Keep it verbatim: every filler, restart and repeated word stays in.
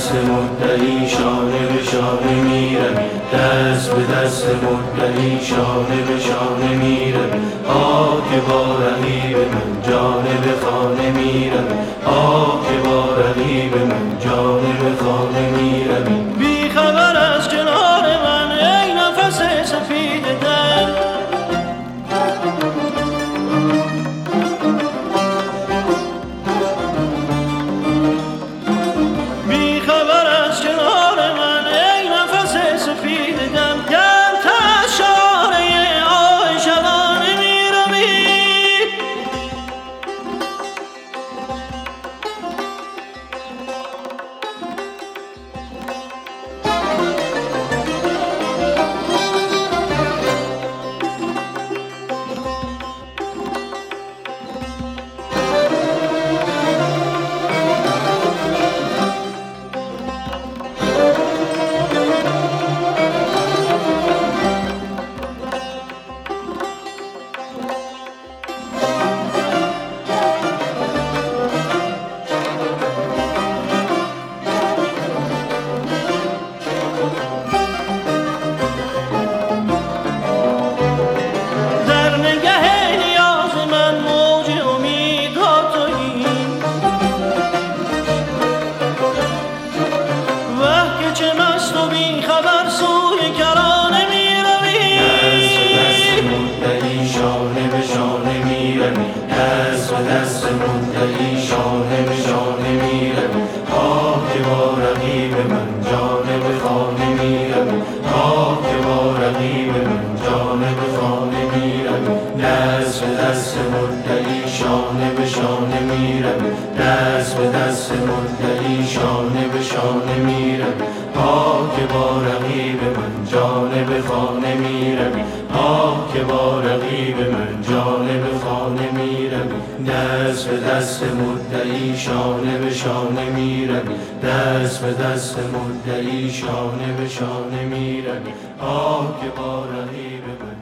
دست مدعی شانه به شانه میروی، دست به دست مدعی شانه به شانه میروی. آه که با رقیب من جانب خانه میروی، آه که با رقیب من جانب خانه میروی. بی خبر از کنار من ای نفس سفید دل، بی خبر از کنار من ای نفس سفید دل. گر تشاره آه شبانه میروی، چه مست و بی خبر سوی کرانه میروی. دست به دست مدعی شانه به شانه میروی، دست به دست مدعی شانه به شانه میروی. آه که با رقیب من جانب خانه میروی، آه که با رقیب من جانب خانه میروی. دست به دست مدعی شانه به شانه میروی، دست به دست مدعی شانه به شانه میروی. آه که با رقیب من جانب خانه میروی، آه که با رقیب من جانب خانه میروی. دست به دست مدعی شانه به شانه میروی، دست به دست مدعی شانه به شانه میروی. آه که با رقیب من